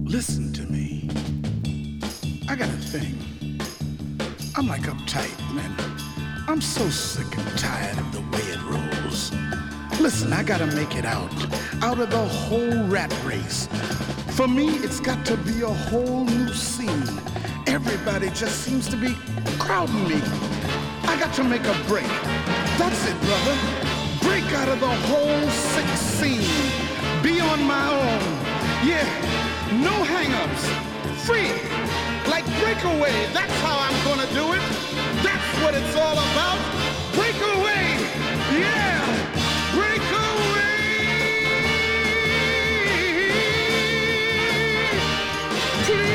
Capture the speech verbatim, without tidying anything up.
Listen to me. I got a thing. I'm like uptight, man. I'm so sick and tired of the way it rolls. Listen, I gotta make it out. Out of the whole rat race. For me, it's got to be a whole new scene. Everybody just seems to be crowding me. I got to make a break. That's it, brother. Break out of the whole sick scene. Be on my own. Yeah, no hang-ups. Free. Like breakaway. That's how I'm gonna do it. That's what it's all about.